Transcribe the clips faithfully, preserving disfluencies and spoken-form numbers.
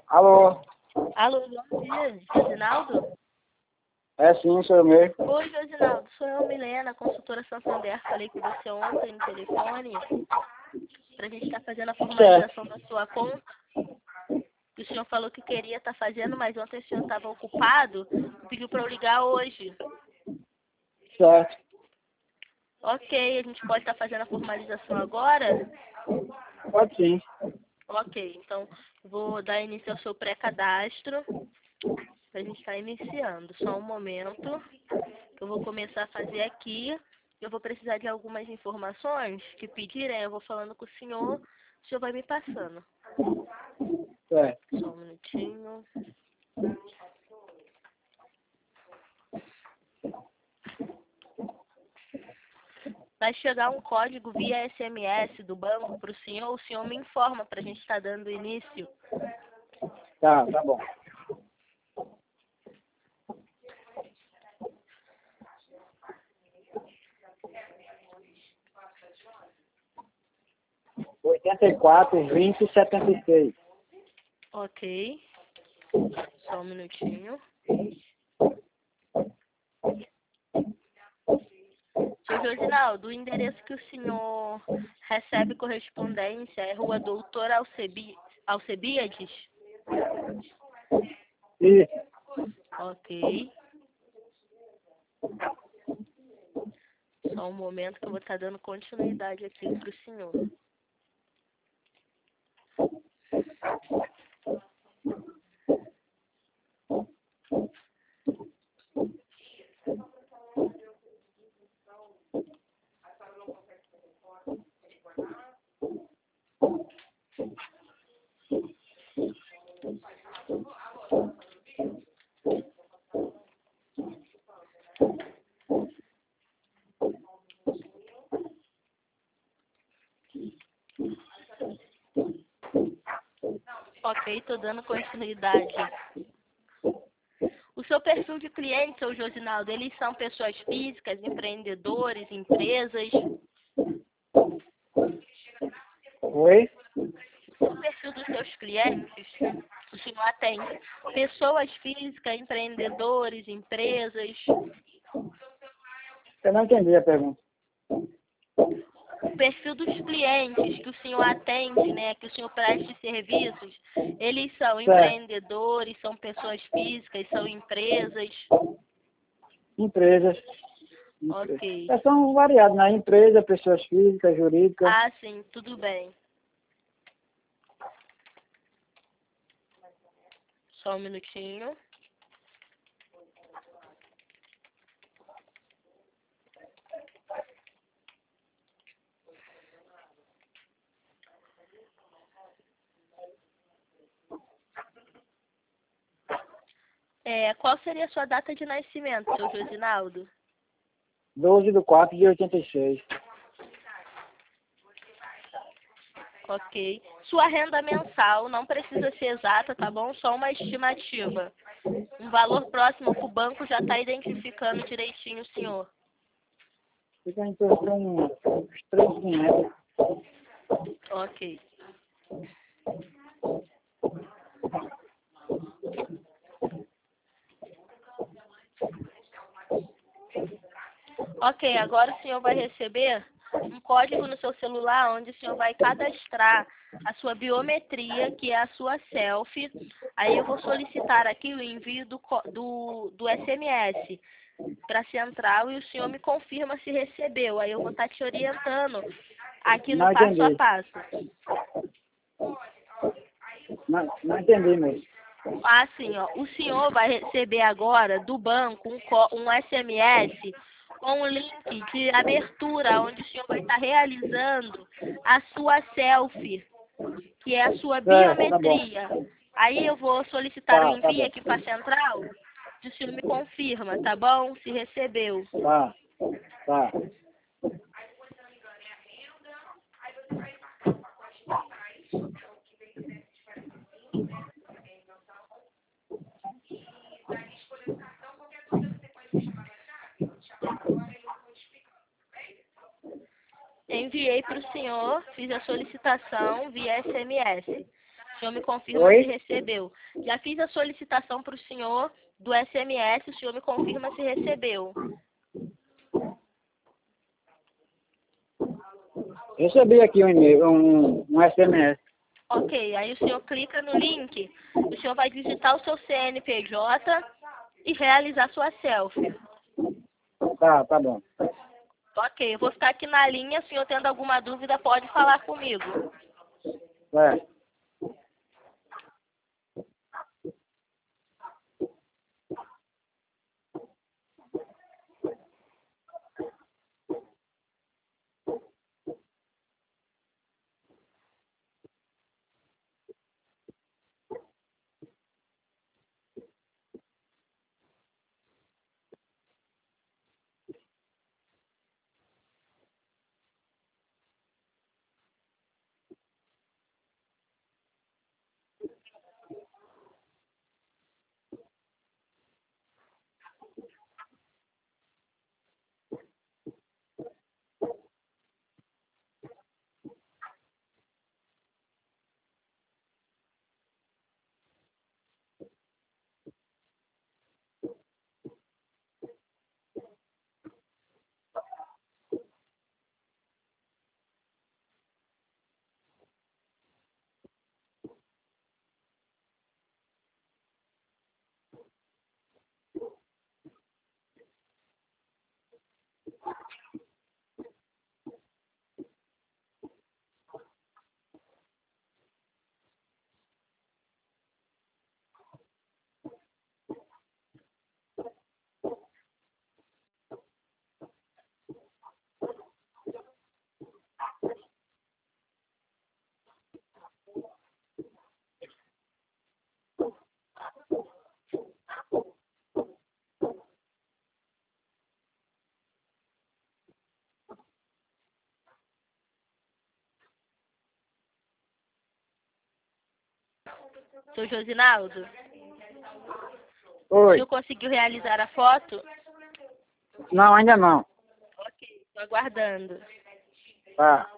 Alô? Alô, bom dia, Josinaldo? É sim, sou eu mesmo. Oi, Josinaldo, sou eu, Milena, consultora Santander. Falei com você ontem no telefone pra gente estar fazendo a formalização da sua conta. O senhor falou que queria estar fazendo, mas ontem o senhor estava ocupado e pediu para eu ligar hoje. Certo. Ok, a gente pode estar fazendo a formalização agora? Pode sim. Ok, então vou dar início ao seu pré-cadastro para a gente estar iniciando. Só um momento que eu vou começar a fazer aqui. Eu vou precisar de algumas informações que pedirem. Eu vou falando com o senhor, o senhor vai me passando. Certo. Só um minutinho. Vai chegar um código via S M S do banco para o senhor. O senhor me informa para a gente estar dando início. Tá, tá bom. oitenta e quatro, vinte, setenta e seis. Ok. Só um minutinho. Seu Josinaldo, o endereço que o senhor recebe correspondência é Rua Doutor Alcebi... Alcebiades? Isso. Ok. Só um momento que eu vou estar dando continuidade aqui para o senhor. Ok, estou dando continuidade. O seu perfil de cliente, seu Josinaldo, eles são pessoas físicas, empreendedores, empresas? Oi? O perfil dos seus clientes, o senhor atende pessoas físicas, empreendedores, empresas? Eu não entendi a pergunta. O perfil dos clientes que o senhor atende, né, que o senhor presta serviços, eles são Certo. empreendedores, são pessoas físicas, são empresas? Empresas. Ok. É, são variados, né? Empresa, pessoas físicas, jurídicas. Ah, sim, tudo bem. Só um minutinho. É, qual seria a sua data de nascimento, seu Josinaldo? doze de quatro de oitenta e seis. Ok. Sua renda mensal não precisa ser exata, tá bom? Só uma estimativa. Um valor próximo que o banco já está identificando direitinho o senhor. Fica em torno de uns três mil e quinhentos. Ok. Ok, agora o senhor vai receber um código no seu celular onde o senhor vai cadastrar a sua biometria, que é a sua selfie. Aí eu vou solicitar aqui o envio do, co- do, do S M S para a central e o senhor me confirma se recebeu. Aí eu vou estar te orientando aqui no Não passo a entendi. passo. Não, não entendi mesmo. Assim, ó, o senhor vai receber agora do banco um, co- um S M S com um link de abertura, onde o senhor vai estar realizando a sua selfie, que é a sua Certo, tá bom. biometria. Aí eu vou solicitar o Tá, tá envio bom. aqui para a central, e o senhor me confirma, tá bom? Se recebeu. Tá, tá. Enviei para o senhor, fiz a solicitação via S M S. O senhor me confirma Oi? se recebeu. Já fiz a solicitação para o senhor do S M S, o senhor me confirma se recebeu. Recebi aqui um e-mail, um, um S M S. Ok, aí o senhor clica no link, o senhor vai digitar o seu C N P J e realizar sua selfie. Tá, tá bom. Ok, eu vou ficar aqui na linha, se o senhor tendo alguma dúvida pode falar comigo. É. Seu Josinaldo, o Oi. senhor conseguiu realizar a foto? Não, ainda não. Ok, estou aguardando. Tá.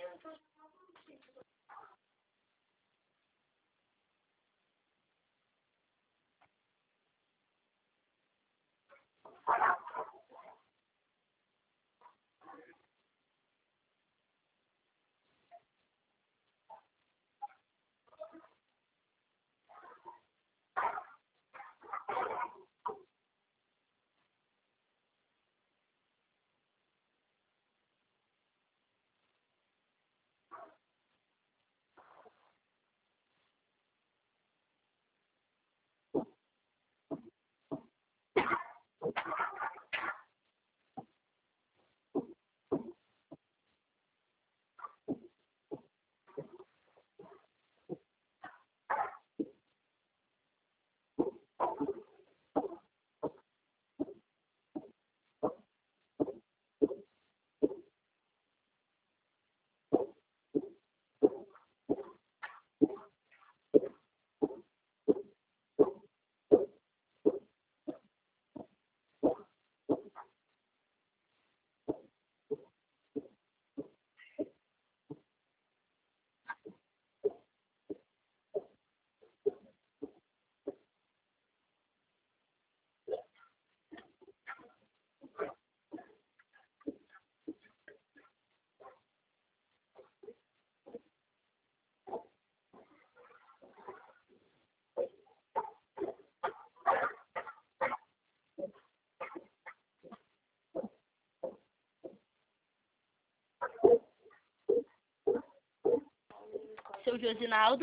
Seu Josinaldo?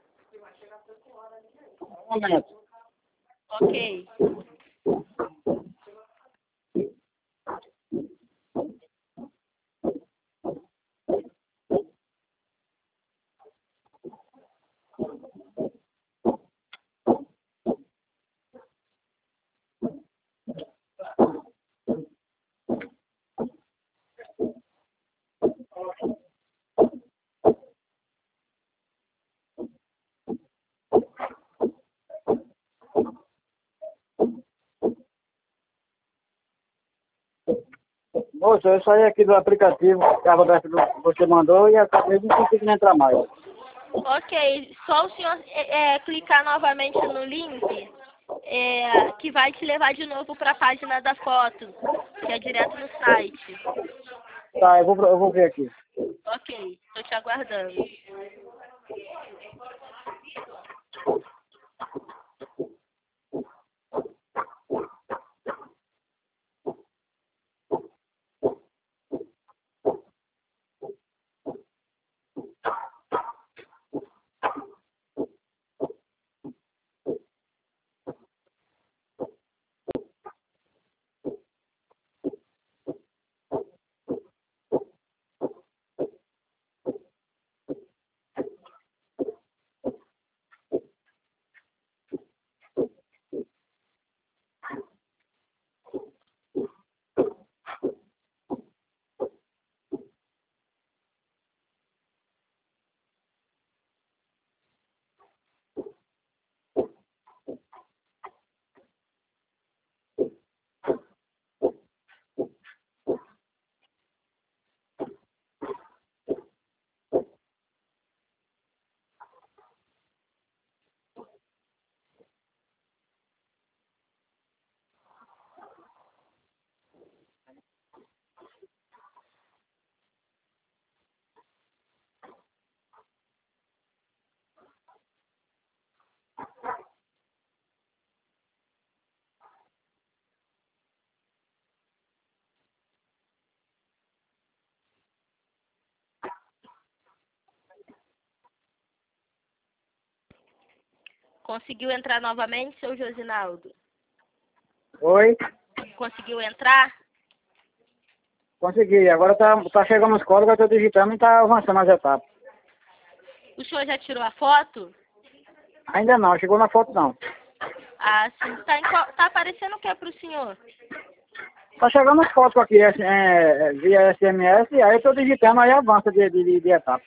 Um momento. Ok. Moça, eu saí aqui do aplicativo, que a rodada que você mandou, e acabei de não conseguir entrar mais. Ok, só o senhor é, é, clicar novamente no link, é, que vai te levar de novo para a página da foto, que é direto no site. Tá, eu vou, eu vou ver aqui. Ok, estou te aguardando. Conseguiu entrar novamente, seu Josinaldo? Oi? Conseguiu entrar? Consegui. Agora tá, tá chegando os códigos, eu tô digitando e tá avançando as etapas. O senhor já tirou a foto? Ainda não, chegou na foto não. Ah, sim. Tá, em qual- tá aparecendo o que para o senhor? Tá chegando os códigos aqui é, é, via S M S, aí eu tô digitando, aí avança de, de, de, de etapa.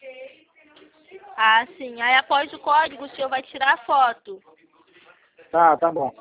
Ah, sim. Aí após o código, o senhor vai tirar a foto. Tá, tá bom.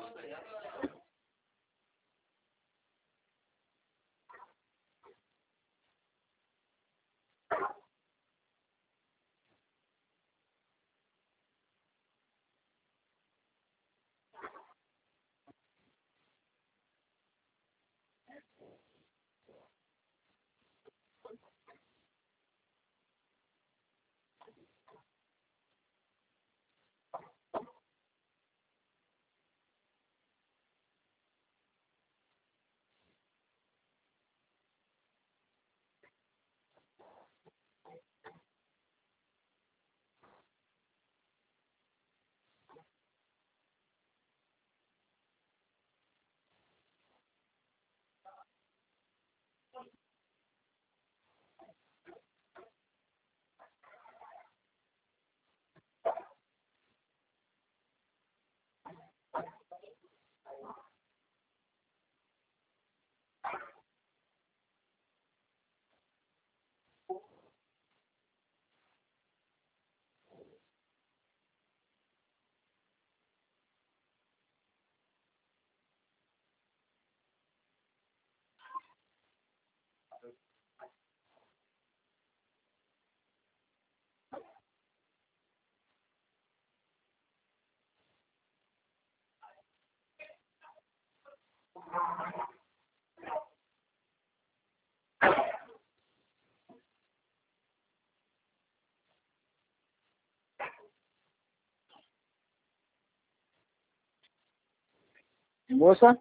Moça?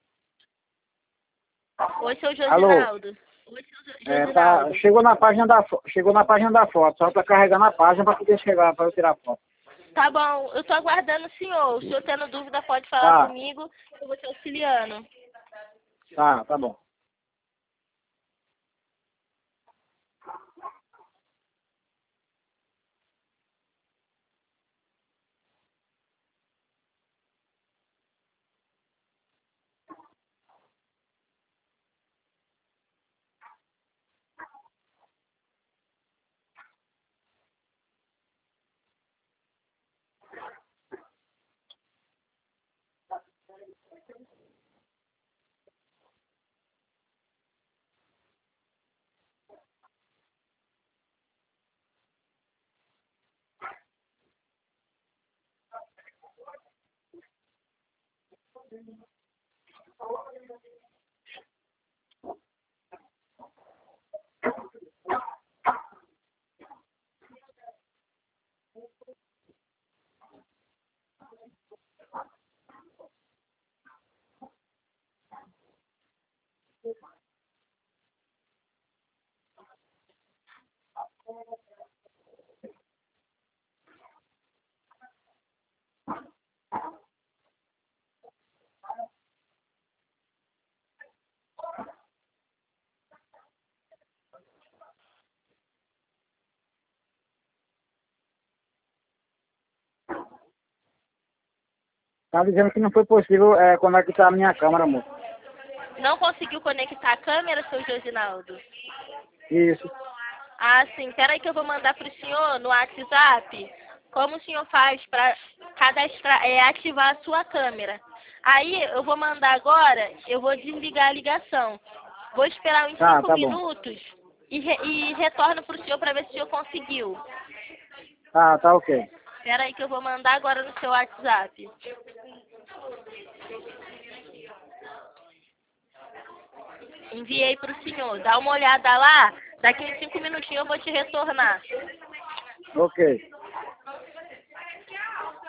Oi, seu Alô? Josinaldo. Oi, seu Jo- É, tá, Josinaldo. chegou na página da fo- chegou na página da foto, só tá carregando a página para poder chegar, para eu tirar a foto. Tá bom, eu tô aguardando o senhor. O senhor tendo dúvida pode falar Tá, comigo, eu vou te auxiliando. tá, tá bom. Tá dizendo que não foi possível é, conectar a minha câmera, moço. Não conseguiu conectar a câmera, seu Josinaldo? Isso. Ah, sim. Peraí que eu vou mandar para o senhor no WhatsApp como o senhor faz para cadastrar, é, ativar a sua câmera. Aí eu vou mandar agora, eu vou desligar a ligação. Vou esperar uns Tá, cinco tá bom. minutos e, re, e retorno para o senhor para ver se o senhor conseguiu. Tá, tá ok. Peraí que eu vou mandar agora no seu WhatsApp. Enviei para o senhor. Dá uma olhada lá. Daqui uns cinco minutinhos eu vou te retornar. Ok.